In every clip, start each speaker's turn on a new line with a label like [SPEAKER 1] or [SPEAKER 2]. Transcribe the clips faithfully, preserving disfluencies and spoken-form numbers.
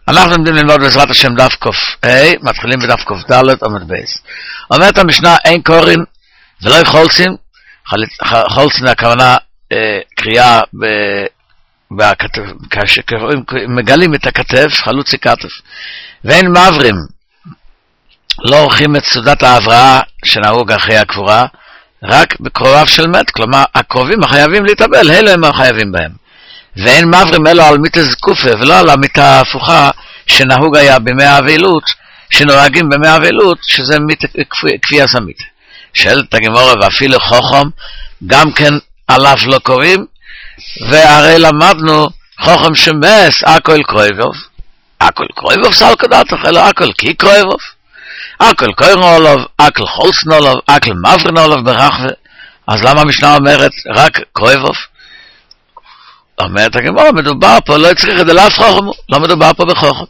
[SPEAKER 1] אנחנו עומדים ללמוד בעזרת השם דף קוף ה', מתחילים בדף קוף ד' עמוד בייס. אומרת המשנה, אין קוראים ולא חולצים. חולצים הכוונה אה, קריאה ב... בכתב, מגלים את הכתב, חלוצי כתב. ואין מעברים, לא עורכים את סעודת ההבראה שנהוג אחרי הקבורה, רק בקרוביו של מת, כלומר הקרובים החייבים להתאבל, אלה הם החייבים בהם. ואין מעברים אלו על מיטה זקופה, ולא על המיטה ההפוכה שנהוג היה בימי האבלות, שנוהגים בימי האבלות, שזה מיטה כפי הסמית. שאלת הגמרא, ואפילו חוכם, גם כן עליו לא קוראים, והרי למדנו חוכם שמס, הכל קרויבוב, הכל קרויבוב סל כדתך, אלא הכל כי קרויבוב, הכל קוירנו עליו, הכל חולסנו עליו, הכל מברנו עליו ברחבה. אז למה המשנה אומרת רק קרויבוב? אומרת הגמרא, מדובר פה, לא צריך את זה לאף חוכם, לא מדובר פה בחוכם.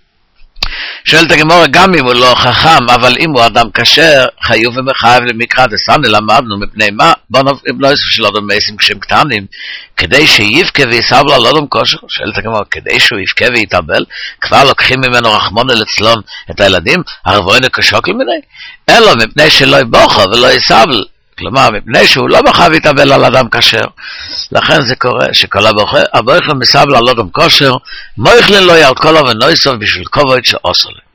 [SPEAKER 1] שואלת הגמרא, גם אם הוא לא חכם, אבל אם הוא אדם כשר, חיוב ומחייב למקרא דסני, למדנו מפני מה? בוא לא יסף של אדם מייסים כשהם קטנים, כדי שיבכה ויסבל על אדם כושר. שואלת הגמרא, כדי שהוא יבכה ויתאבל, כבר לוקחים ממנו רחמון לצלון את הילדים, הרבוינו כשוקל מיני, אלא מפני שלא יבוכה ולא יסבל, כלומר, מפני שהוא לא בכה ויתאבל על אדם כשר. לכן זה קורה שכל הבוכה, הבוכה מסבל על אדם כושר, מויכלין לו יעל כל אבן נויסוף בשביל כובד שעושה לו.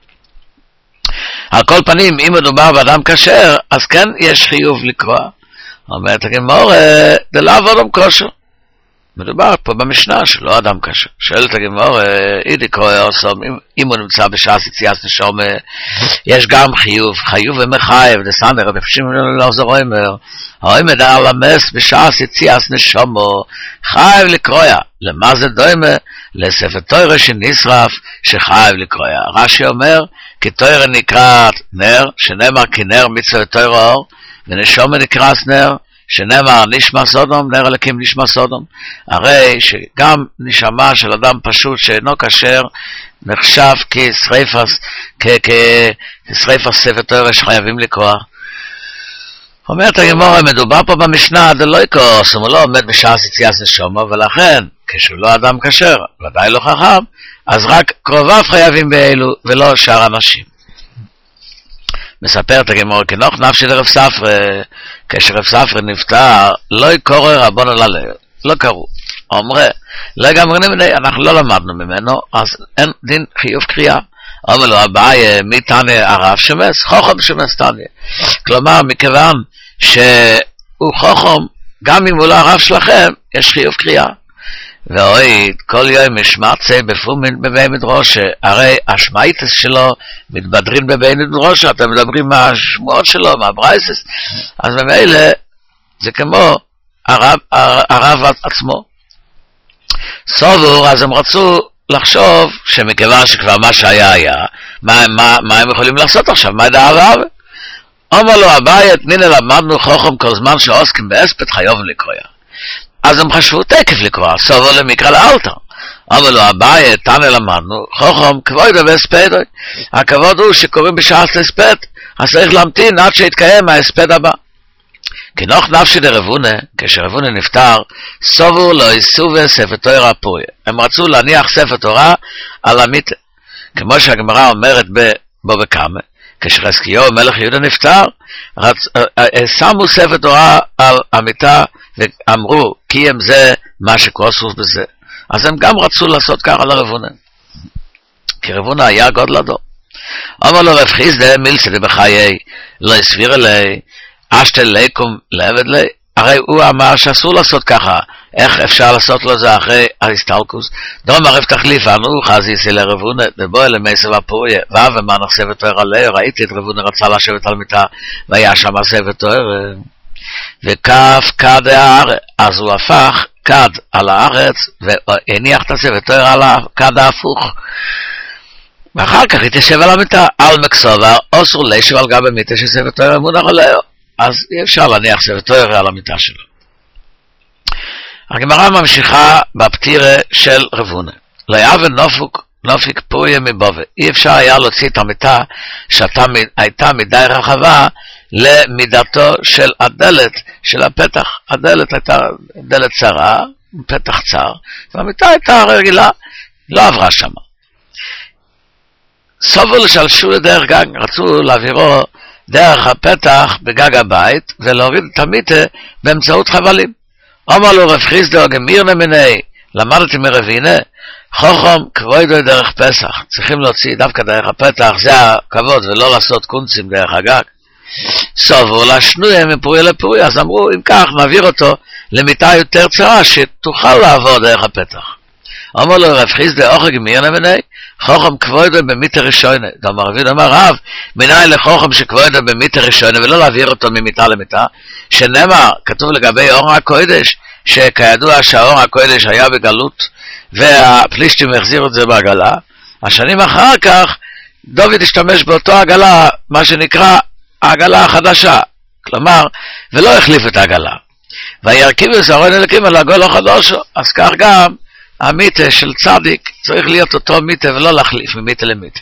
[SPEAKER 1] על כל פנים, אם מדובר באדם כשר, אז כן יש חיוב לקרוא. אומרת הגמרא, זה לא אדם כושר. מדובר פה במשנה שלא אדם כשר. שואלת הגמרא, אידי קורא עוsom, אם, אם הוא נמצא בשעס יציאת נשום, יש גם חיוב, חיוב ומחייב, דסנדר, רבי שמעון לא זו אומר, האומר על המס בשעס יציאת נשום, חייב לקרויה. למה זה דומה? לספר תורה שנשרף, שחייב לקרויה. רש"י אומר, כי תורה נקראת נר, שנאמר כי נר מצווה תורה אור, ונשום נקרא נר, שנאמר נשמע סודום, נר אלוקים נשמע סודום. הרי שגם נשמה של אדם פשוט שאינו כשר, נחשב כשריפס, כשריפס ספר תורה שחייבים לקרוא. אומרת הגמרא, מדובר פה במשנה, זה לא יקרוס, הוא לא עומד בשעס יציאת נשומו, ולכן, כשהוא לא אדם כשר, ודאי לא חכם, אז רק קרוביו חייבים באלו, ולא שאר אנשים. מספרת הגמרא, כנוך נפשי לרב ספרא, כשרב ספרא נפטר, לא יקורא רבונו ללב, לא קראו. אומרה, לא גמרנו מדי, אנחנו לא למדנו ממנו, אז אין דין חיוב קריאה. אומר לו, אביי, מי תניא הרב שמס? חוכם שמס תניא. כלומר, מכיוון שהוא חוכם, גם אם הוא לא הרב שלכם, יש חיוב קריאה. ואוי, כל יום משמעצה בפומין בבי מדרושה, הרי השמעיתס שלו מתבדרים בבי מדרושה, אתם מדברים מהשמועות שלו, מהברייסס, אז ממילא זה כמו הרב, הרב עצמו. סובור, אז הם רצו לחשוב שמכיוון שכבר מה שהיה היה, מה, מה, מה הם יכולים לעשות עכשיו? מה ידע הרב? אומר לו, אביי, תנינה למדנו חוכם כל זמן שעוסקים באספת חיובים לקרויה. אז הם חשבו תקף לקרוא, סובר למקרא לאלתר. אמר לו, אביי, תניא למדנו, חוכם כבוד והספד. הכבוד הוא שקוראים בשעת הספד, אז צריך להמתין עד שיתקיים ההספד הבא. כנוך נפשי דרבונה, כשרבונה נפטר, סובר לא יסובה ספר תורה פוריה. הם רצו להניח ספר תורה על המיטה. כמו שהגמרא אומרת בו וקמה, כשחזקיהו מלך יהודה נפטר, רצ... שמו ספר תורה על המיטה, ואמרו, כי הם זה מה שכוסוף בזה. אז הם גם רצו לעשות ככה לרבונה. כי רבונה היה גודלדו. אמר לו, רב חיסדא מילסא דבחיי, לא הסביר אלי, אשתל ליקום לעבד לי. הרי הוא אמר שאסור לעשות ככה. איך אפשר לעשות לו זה אחרי ההסתלקוס? דום הרב תחליפנו, חזיסי לרבונה, דבוא אלה מייסב הפוריה, ואו ומה נחשבת תורה עליה, ראיתי את רבונה רצה לשבת על מיטה, והיה שם הסבת תורה. וכף כד הארץ, אז הוא הפך כד על הארץ, והניח את הספר תורה על הכד ההפוך. ואחר כך התיישב על המיטה, על מקסובר, אוסר לשב על גבי מיטה שספר תורה מונח עליה. אז אי אפשר להניח ספר תורה על המיטה שלו. הגמרא ממשיכה בפטירה של רבונה. לא יאבן נופוק, נופיק פוריה מבובה. אי אפשר היה להוציא את המיטה שהייתה מדי רחבה למידתו של הדלת, של הפתח. הדלת הייתה דלת צרה, פתח צר, והמיטה הייתה רגילה, לא עברה שמה. סובו לשלשו לדרך גג, רצו להעבירו דרך הפתח בגג הבית, ולהוריד את המיטה באמצעות חבלים. אומר לו רב חיסדא גמירנה מיני, למדתי מרבינה, חוכם כבודו דרך פסח, צריכים להוציא דווקא דרך הפתח, זה הכבוד, ולא לעשות קונצים דרך הגג. סובו לשנויה מפוריה לפוריה, אז אמרו, אם כך נעביר אותו למיטה יותר צרה, שתוכל לעבור דרך הפתח. אמר לו רב חיסדא אוכי גמירנה מיני, חוכם כבודו במיטה ראשונה. דאמר רבי אמר רב, מנין לחוכם שכבודו במיטה ראשונה, ולא להעביר אותו ממיטה למיטה, שנאמר, כתוב לגבי אור הקודש, שכידוע שהאור הקודש היה בגלות, והפלישתים החזירו את זה בעגלה. השנים אחר כך, דוד השתמש באותו עגלה, מה שנקרא העגלה החדשה, כלומר, ולא החליף את העגלה. וירכיבו אהרון אלוקים על העגלה החדשה, אז כך גם, המיטה של צדיק צריך להיות אותו מיטה ולא להחליף ממיטה למיטה.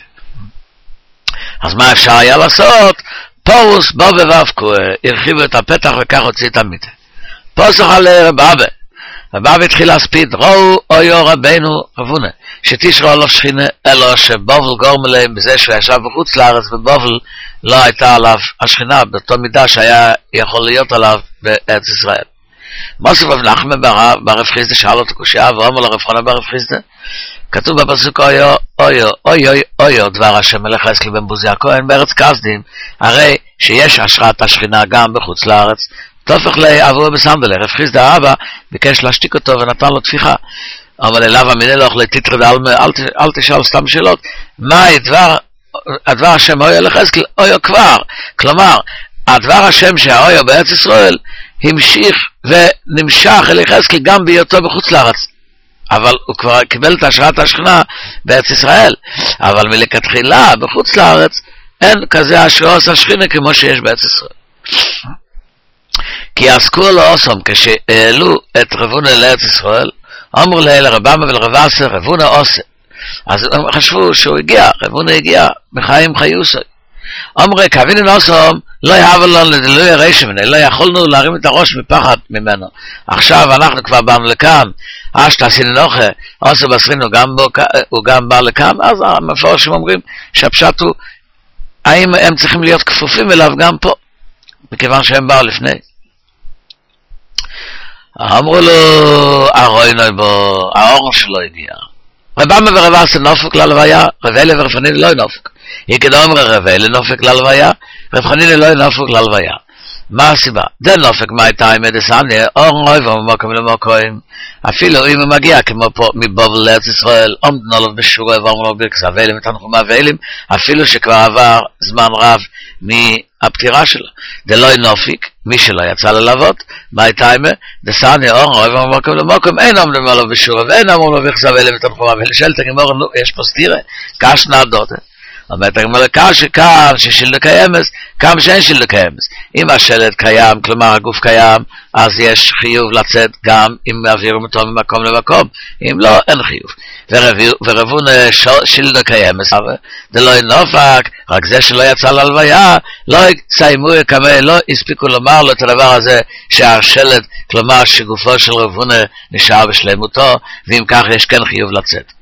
[SPEAKER 1] אז מה אפשר היה לעשות? פורוס בו ובאבקו הרחיבו את הפתח וכך הוציא את המיטה. פוסח על רב אבא. רב אבא התחיל להספיד, ראו אויו רבינו רבונה, שתשרו עליו שכינה, אלו שבובל גורם להם בזה שהוא ישב בחוץ לארץ, ובובל לא הייתה עליו השכינה, באותו מידה שהיה יכול להיות עליו בארץ ישראל. מוסף רב נחמן ברב חיסדא שאל אותו קושיה, ואומר לרב חונה ברב חיסדא, כתוב בפסוק אויו, אויו, אויו, אויו, דבר השם מלך יחזקאל בן בוזי הכהן בארץ כסדים, הרי שיש השראת השכינה גם בחוץ לארץ, תופך לאבו בסנדלה, רב חיסדא האבא ביקש להשתיק אותו ונתן לו תפיחה, אבל אליו המיני לא אוכלי תתרד, אל תשאל סתם שאלות, מה הדבר, הדבר השם אויו לחזקאל, אויו כבר, כלומר, הדבר השם שהאויו בארץ ישראל, המשיך ונמשך אל יחזקאל גם בהיותו בחוץ לארץ, אבל הוא כבר קיבל את השראת השכינה בארץ ישראל, אבל מלכתחילה בחוץ לארץ אין כזה השראת השכינה כמו שיש בארץ ישראל. כי עסקו לו אוסם כשהעלו את רבונה לארץ ישראל, אמרו לה לרבמה ולרב אסר רבונה עושה, אז הם חשבו שהוא הגיע, רבונה הגיע בחיים חיוסי. אמרי, כבינו נוסום, לא יהב לנו לדלוי הרשע מנה, לא יכולנו להרים את הראש מפחד ממנו. עכשיו אנחנו כבר באנו לכאן, אשת עשינו נוחה, עושה בסרינו, הוא גם בא לכאן, אז המפורשים אומרים שהפשט הוא, האם הם צריכים להיות כפופים אליו גם פה, מכיוון שהם באו לפני. אמרו לו, הרוינו בו, האור שלו הגיע. רבמה ורב אסר נופק ללוויה, רב אלה ורב חנינא לא נופק. יקדם רב אלה נופק ללוויה, רב חנינא לא נופק ללוויה. מה הסיבה? זה נופק מהייתה עם דסני, אור אויב ומקום למקום, אפילו אם הוא מגיע כמו פה מבובל לארץ ישראל, עומדנו עליו בשורה ואומרו לו ברכס אבלים ותנחומה ואלים, אפילו שכבר עבר זמן רב מהפטירה שלו. זה לא נופק, מי שלא יצא ללוות, מהייתה עם דסני, אור אויב ומקום למקום, אין עומדנו עליו בשורה ואין אמרו לו ברכס אבלים ותנחומה ואלים, שאלת גמור, נו, יש פה סתירה, קש נעדות. אומרת הגמרא כאן שכאן ששילדה קיימס, כאן שאין שילדה קיימס. אם השלט קיים, כלומר הגוף קיים, אז יש חיוב לצאת גם אם מעבירים אותו ממקום למקום. אם לא, אין חיוב. ורבון שילדה קיימס, זה לא נופק, רק זה שלא יצא ללוויה, לא סיימו כמה, לא הספיקו לומר לו את הדבר הזה, שהשלט, כלומר שגופו של רבון נשאר בשלמותו, ואם כך יש כן חיוב לצאת.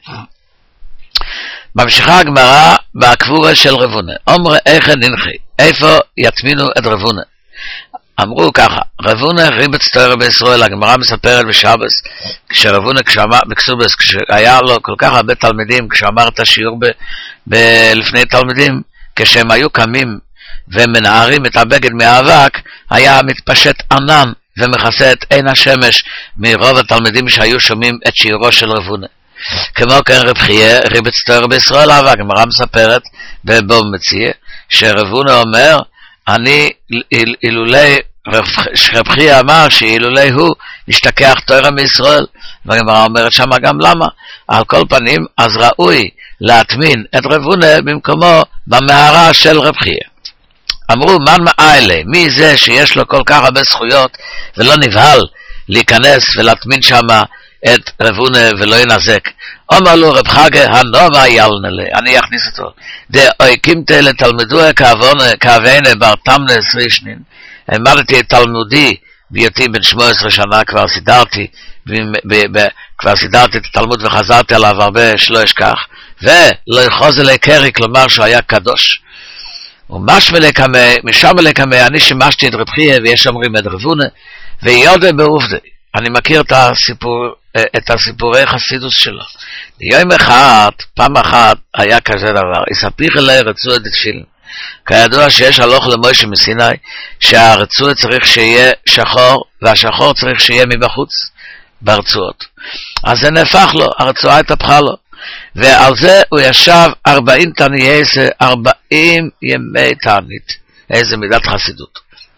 [SPEAKER 1] ממשיכה הגמרא בקבורה של רבונה. אומר איך ננחי, איפה יטמינו את רבונה? אמרו ככה, רבונה ריבץ תורה בישראל, הגמרא מספרת בשבס, כשרבונה כשאמר, בקסובס, כשהיה לו כל כך הרבה תלמידים, כשאמר את השיעור ב, ב, לפני תלמידים, כשהם היו קמים ומנערים את הבגד מהאבק, היה מתפשט ענן ומכסה את עין השמש מרוב התלמידים שהיו שומעים את שיעורו של רבונה. כמו כן רב חייא ריבץ תורה בישראל, אבל הגמרא מספרת בבוא מציע שרבונה אומר, אני אילולי רב חייא אמר שאילולי הוא נשתכח תורה מישראל, והגמרא אומרת שמה גם למה. על כל פנים אז ראוי להטמין את רבונה במקומו במערה של רב חייא. אמרו מן מאלה, מי זה שיש לו כל כך הרבה זכויות ולא נבהל להיכנס ולהטמין שמה את רבונה ולא ינזק. אומר לו רב חגה הנובה ילנלה, אני אכניס אותו. דאוי קימתה לתלמדוה כאבנה בר תמנה עשרי שנין. אמרתי את תלמודי בהיותי בן שמונה עשרה שנה, כבר סידרתי, כבר סידרתי את התלמוד וחזרתי עליו הרבה שלא אשכח, ולא יחוז אלי קרי, כלומר שהוא היה קדוש. ומשמע לקמא, משם לקמא, אני שימשתי את רב חייא, ויש אומרים את רבונה, ויודע בעובדה. אני מכיר את הסיפור, את הסיפורי חסידוס שלו. יום אחד, פעם אחת, היה כזה דבר. יספיך אלי רצו את תפילין. כידוע שיש הלוך למוישה מסיני, שהרצועה צריך שיהיה שחור, והשחור צריך שיהיה מבחוץ, ברצועות. אז זה נהפך לו, הרצועה התהפכה לו. ועל זה הוא ישב ארבעים תניאסה, ארבעים ימי תענית. איזה מידת חסידות.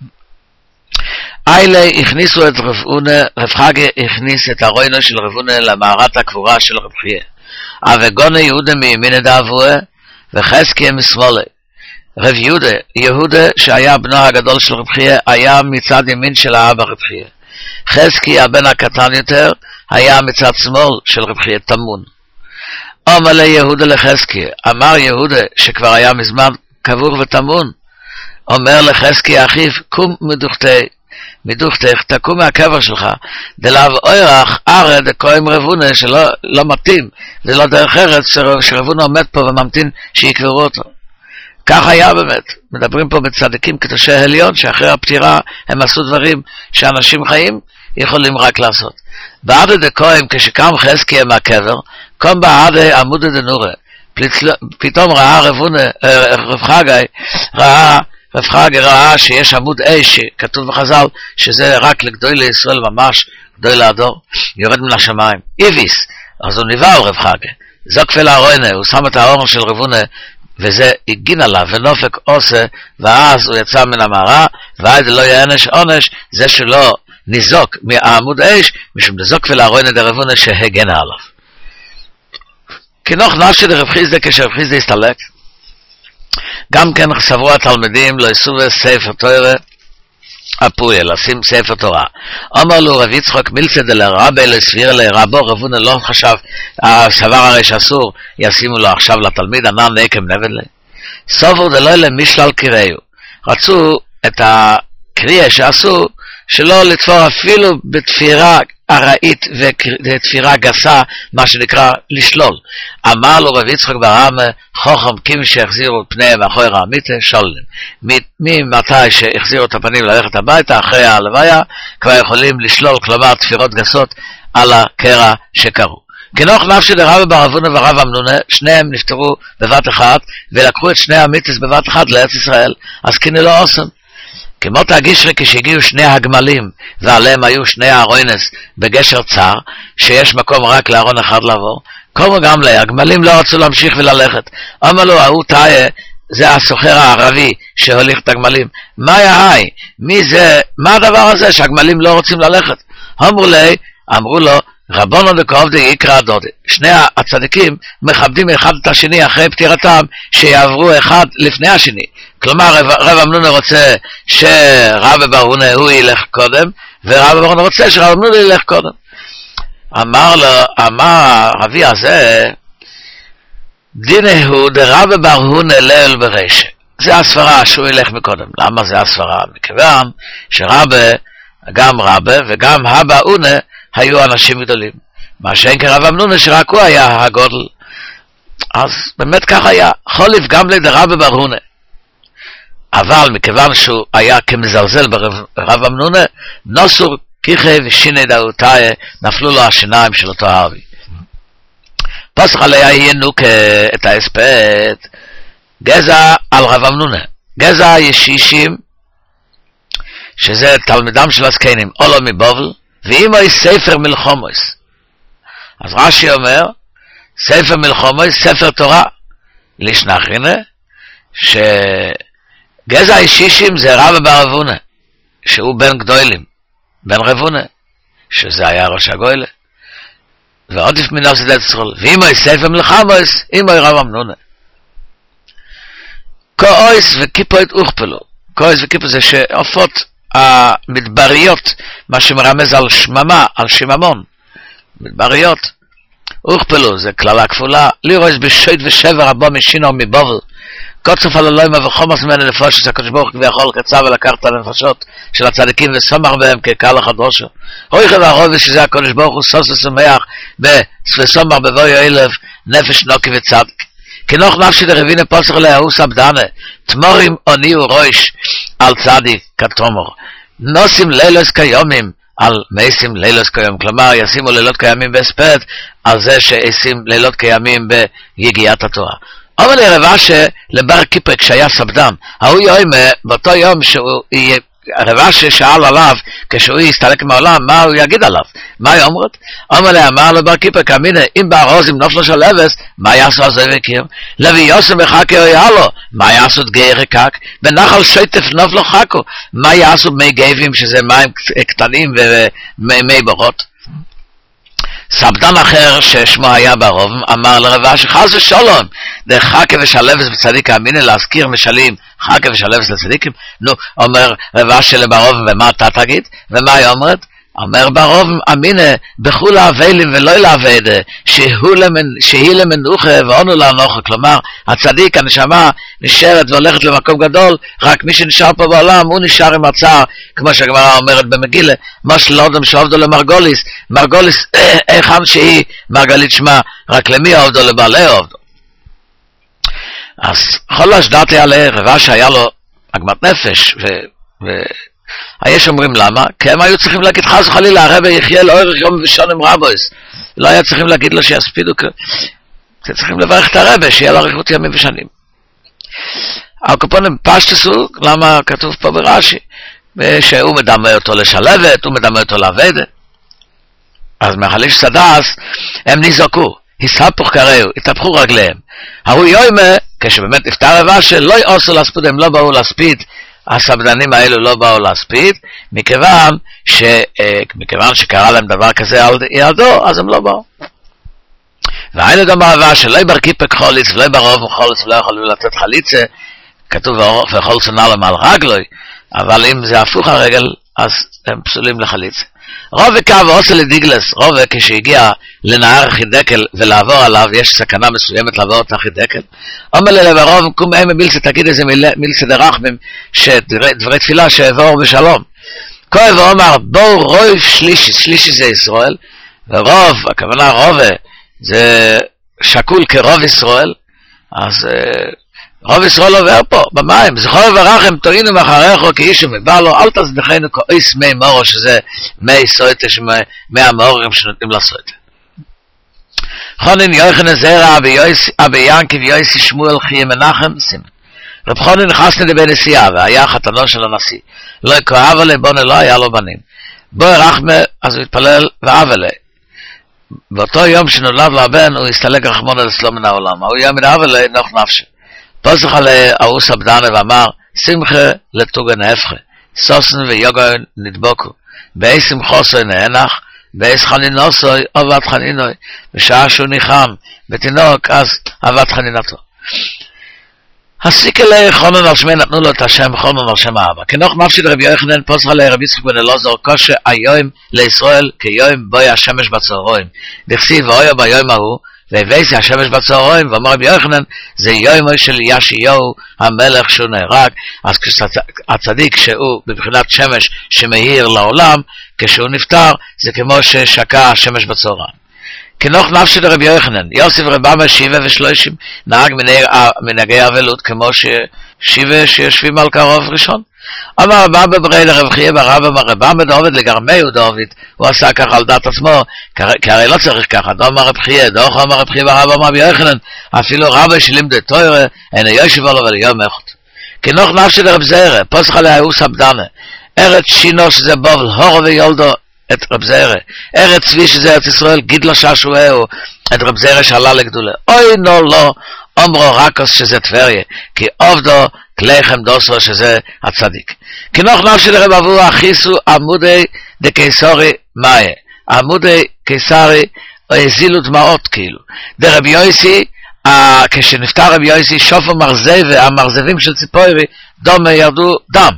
[SPEAKER 1] איילה הכניסו את רב אונה, רב חגה הכניס את הרוינו של רב אונה למערת הקבורה של רב חייא. אבגונה יהודה מימין דאבוה, וחזקיה משמאלה. רב יהודה, יהודה שהיה בנו הגדול של רב חייא, היה מצד ימין של האבא רב חייא. חזקי הבן הקטן יותר, היה מצד שמאל של רב חייא תמון. אומר לי יהודה לחזקי, אמר יהודה שכבר היה מזמן קבור ותמון, אומר לחזקי אחיו, קום מדוכתי, מדוכתך, תקום מהקבר שלך, דלאו אוירח ארא דקוים רבונה, שלא לא מתאים, זה לא דרך ארץ שרבונה עומד פה וממתין שיקברו אותו. כך היה באמת, מדברים פה בצדיקים קדושי עליון, שאחרי הפטירה הם עשו דברים שאנשים חיים יכולים רק לעשות. בעד דקוים, כשקם חזקי מהקבר, קום בעד עמוד דנורה, פתאום ראה רבונה, רב חגי, ראה, רב חגי ראה שיש עמוד אש, שכתוב בחז"ל, שזה רק לגדול לישראל ממש, גדול להדור, יורד מן השמיים, איביס, אז הוא ניבאו רב חגי, זו כפל הרוינה, הוא שם את האור של רבונה, וזה הגין עליו, ונופק עושה, ואז הוא יצא מן המערה, ועד לא יענש עונש, זה שלא ניזוק מהעמוד האש, משום דזוק ולהרוינה דרבונה שהגנה עליו. כנוך נפשי דרב חיסדא, כשרב חיסדא הסתלק, גם כן סברו התלמידים, לא יסו בספר תורה, הפויה, לשים ספר תורה. אומר לו רב יצחק מילצא דלרבי לסביר לרבו, רבונה לא חשב, הסבר הרי שאסור, ישימו לו עכשיו לתלמיד, ענן נקם נבד לי. סובר דלא למשלל קריאו. רצו את הקריאה שעשו, שלא לתפור אפילו בתפירה ארעית ותפירה גסה, מה שנקרא לשלול. אמר לו רב יצחק ברמה, חוכם קים שהחזירו את פניהם אחרי רעמיתה, שוללים. ממתי שהחזירו את הפנים ללכת הביתה, אחרי ההלוויה, כבר יכולים לשלול, כלומר תפירות גסות, על הקרע שקרו. כנוך נפשי דרב בר אבונה ורב אמנונה, שניהם נפטרו בבת אחת, ולקחו את שני המיתוס בבת אחת לארץ ישראל, אז כני לא עושים. כמו תגישרי כשהגיעו שני הגמלים, ועליהם היו שני הארוינס בגשר צר, שיש מקום רק לארון אחד לעבור, כמו גם לה, הגמלים לא רצו להמשיך וללכת. אמר לו, ההוא תאיה, זה הסוחר הערבי שהוליך את הגמלים. מה יהי? מי זה? מה הדבר הזה שהגמלים לא רוצים ללכת? אמרו לי, אמרו לו, רבונו דקעובדי יקרא דודי. שני הצדיקים מכבדים אחד את השני אחרי פטירתם, שיעברו אחד לפני השני. כלומר, רב, רב אמנונה רוצה שרב בר הונא הוא ילך קודם, ורב בר הונא רוצה שרב אמנונה ילך קודם. אמר לו, אמר רבי הזה, דיני הוא דרב בר הונא ליל ברשע. זה הסברה שהוא ילך מקודם. למה זה הסברה? מכיוון שרב, גם רב וגם אבא הונא היו אנשים גדולים. מה שאין כרב אמנונה שרק הוא היה הגודל. אז באמת כך היה. חוליף גם לדרב בר הונא. אבל מכיוון שהוא היה כמזלזל ברב אמנונה, נוסור כיחי ושיני דאותאי, נפלו לו השיניים של אותו הערבי. פסח עליה ינוק את ההספד, גזע על רב אמנונה. גזע ישישים, שזה תלמידם של הזקנים, אולו מבובל, ואימו היא ספר מלחומוס. אז רש"י אומר, ספר מלחומוס, ספר תורה, לשנחרינה, ש... גזע ישישים זה רב בר אבונה, שהוא בן גדולים, בן רבונה, שזה היה ראש הגוילה. ועודיף מנוס את ישראל, ואימו היא ספר מלחמוס, אימו היא רב אמנונה. כואויס וקיפוית אוכפלו. כואויס וקיפוית זה שעופות המדבריות, מה שמרמז על שממה, על שממון. מדבריות. אוכפלו זה כללה כפולה, לירויס בשוית ושבר רבו משינו מבובל. קוצף על אלוהים וחומס ממנו נפושת הקדוש ברוך הוא ויכול קצב ולקח את הנפשות של הצדיקים וסומך בהם כקהל החדושו. הוי חבר הרוב שזה הקדוש ברוך הוא סוס ושמח וסומך בבוי אלף נפש נוקי וצדיק. כנוך נפשי דרבינה פוסח להוא סבדנה תמורים עוניו ראש על צדיק כתומר נוסים לילוס כיומים על מייסים לילות קיימים, כלומר ישימו לילות קיימים בהספד על זה שישים לילות קיימים ביגיעת התורה. אבל לרבה שלבר קיפר כשהיה סבדם, ההוא יום, באותו יום שהוא יהיה, הרבה ששאל עליו כשהוא יסתלק מהעולם, מה הוא יגיד עליו? מה היא אומרת? אומר לה, אמר לבר קיפר כמינה, אם בארוז עם נופלו של אבס, מה יעשו על זה וקיר? לוי יוסם וחקר היה לו, מה יעשו את גיא רקק? בנחל שויטף נופלו חקו, מה יעשו מי גבים שזה מים קטנים ומי בורות? סבדן אחר ששמו היה ברוב אמר לרבה שחס ושלום דרך חכה ושלבס בצדיק האמינה להזכיר משלים חכה ושלבס לצדיקים. נו, אומר רבה שלברוב ומה אתה תגיד? ומה היא אומרת? אומר ברוב אמינה בחול האבלים ולא לעבד שהיא למנוחה ועונו לאנוחה. כלומר הצדיק הנשמה נשארת והולכת למקום גדול, רק מי שנשאר פה בעולם הוא נשאר עם הצער, כמו שהגמרא אומרת במגילה מה שלא אדם שעובדו למרגוליס מרגוליס היכן שהיא מרגלית שמה, רק למי עובדו? לבעלי עובדו. אז חולש דעתי עליה רבה שהיה לו עגמת נפש ו... ו... היש אומרים למה? כי הם היו צריכים להגיד חס וחלילה הרבי יחיה לאורך יום ושונים רבויס, לא היה צריכים להגיד לו שיספידו, צריכים לברך את הרבי שיהיה לו אריכות ימים ושנים. הקופונים פשטסו, למה כתוב פה ברש"י שהוא מדמה אותו לשלבת, הוא מדמה אותו לעבדת. אז מחליש סדס הם נזעקו, הסתפוך קראו, התהפכו רגליהם. ההוא יוימה, כשבאמת נפטר רבה שלא יעשו להספיד, הם לא באו להספיד, הסבדנים האלו לא באו להספיד, מכיוון, ש, מכיוון שקרה להם דבר כזה על ילדו, אז הם לא באו. והיינו גם בעבר שלא יבר קיפק חוליץ, ולא יבר רוב חוליץ, ולא יכולו לתת חליצה, כתוב וכל צנע להם על רגלוי, אבל אם זה הפוך הרגל, אז הם פסולים לחליצה. רובה קו עושה לדיגלס, רובה כשהגיע לנהר החידקל ולעבור עליו, יש סכנה מסוימת לעבור את החידקל. אומר לי לברוב, קום אמה מילסה, תגיד איזה מילסה דרחמים, שדברי תפילה שעבור בשלום. כואב ואומר, בואו רוב שלישי, שלישי זה ישראל, ורוב, הכוונה רובה, זה שקול כרוב ישראל, אז רוב ישראל עובר פה, במים, זכור ורחם, תוינו מאחריכו כאישו מבא לו, אל תזבחנו כאיס מי מורו, שזה מי סויטה, מי המורים שנותנים לסויטה. חונן יוחנן זרע, אבי ינקי ויועסי שמואל חי מנחם, סימן. רב חונן נכנס לבן נשיאה, והיה חתנו של הנשיא. לא כאב עלי, בונה לא היה לו בנים. בוא רחמה, אז הוא התפלל ואב עלי. באותו יום שנולד לו הבן, הוא הסתלק רחמון על אצלו מן העולם. הוא יום מן אב עלי, נוח נפשי. פוסח עלי ההוא סבדנה ואמר, שמחה לטוגן הפכה, סוסן ויוגן נדבוקו, באי שמחוסוי נהנח, באי חנינוסוי עבד חנינוי, בשעה שהוא ניחם בתינוק, אז עבד חנינתו. הסיק אלי חונן על שמי נתנו לו את השם חונן על שם האבא. כנוך נפשי לרבי יוחנן פוסח עלי רבי יצחק בן אלעזר קושי היום לישראל כיום בוי השמש בצהריים. דכסיב ואויה ביום ההוא והבייסי השמש בצהריים, ואומר רבי יוחנן, זה יומו של יאשיהו המלך שהוא נהרג. אז כשהצדיק שהוא בבחינת שמש שמאיר לעולם, כשהוא נפטר, זה כמו ששקע השמש בצהריים. כנוך נפשי לרבי יוחנן, יוסיף רבמה שיבה ושלושים, נהג מנהגי אבלות כמו שיבה שיושבים על קרוב ראשון. אמר רבם בברי לרב חייה ברב אמר רבם בדוד לגרמי הוא דוד, הוא עשה ככה על דעת עצמו, כי הרי לא צריך ככה. דו אמר רב חייה, דוח אמר רב חייה ברב אמר רבי יוחנן, אפילו רבי שלימדו תורה, אין יושב עליו וליום אחד. כנוך נפשי לרב זרע, פוסח עליה הוא סבדנה, ארץ שינו שזה בובל, הורו ויולדו את רב זרע, ארץ צבי שזה ארץ ישראל, גידלו ששואהו, את רב זרע שעלה לגדולה. אוי נו לא, אומרו רקוס שזה טבריה, כי עובדו כליכם דוסו שזה הצדיק. כנוך נפשי לרב אבו אחיסו עמודי דקיסורי מאיה, עמודי קיסרי הזילו דמעות כאילו. דרב יויסי, כשנפטר רב יויסי שופו מרזבי, המרזבים של ציפורי דומה ירדו דם.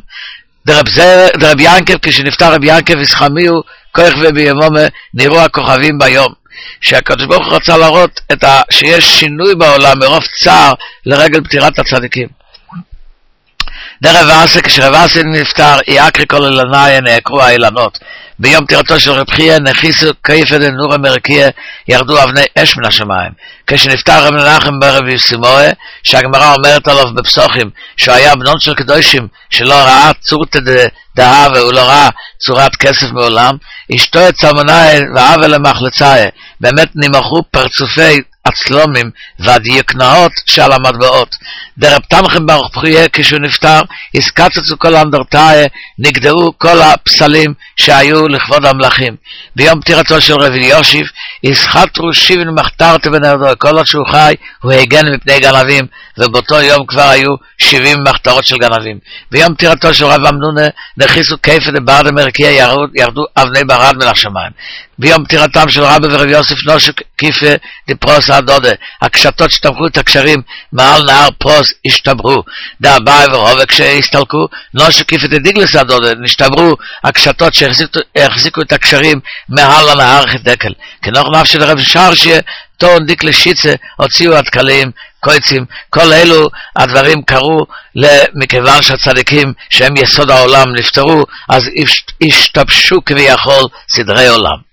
[SPEAKER 1] דרב ינקב, כשנפטר רב ינקב הסחמיו כוח ובימומה נראו הכוכבים ביום. שהקדוש ברוך הוא רצה להראות את ה... שיש שינוי בעולם מרוב צער לרגל פטירת הצדיקים. דרך ועשה, כשרב עשה נפטר, יעקרי כל אילניה נעקרו האילנות. ביום פטירתו של רב חייא נכיסו כיפא דנור המרקיע, ירדו אבני אש מן השמיים. כשנפטר רב מנחם ברב יסימואה, שהגמרא אומרת עליו בפסוחים, שהוא היה בנון של קדושים, שלא ראה צורתא דהה והוא לא ראה צורת כסף מעולם, אשתו את צלמונאי ועוול למחלצאי, באמת נמחו פרצופי הצלומים והדיוקנאות שעל המטבעות. דרב תמכם ברוך פחיה, כשהוא נפטר, הסקצצו כל האנדרטאי, נגדעו כל הפסלים שהיו לכבוד המלכים. ביום פטירתו של רבי יושיב, הסחטרו שבעים מחתרתי בנרדו, כל עוד שהוא חי, הוא הגן מפני גנבים, ובאותו יום כבר היו שבעים מחתרות של גנבים. ביום פטירתו של רב אמנונה, נכיסו כיפא דברד המרקיע, ירדו, ירדו אבני ברד מן השמיים. ביום פטירתם של רבי ורבי יוסף נושו כיפא דפרוס הדודה, הקשתות שתמכו את הקשרים מעל נהר פרוס השתברו. דאביי ורובה כשהסתלקו, נושו כיפא דדיגלס הדודה, נשתברו הקשתות שהחזיקו את הקשרים מעל הנהר חדקל. כנוך נפש של רבי שרשיה, טון דיקלי שיצה, הוציאו התקלים, קויצים, כל אלו הדברים קרו מכיוון שהצדיקים שהם יסוד העולם נפטרו, אז השתבשו כביכול סדרי עולם.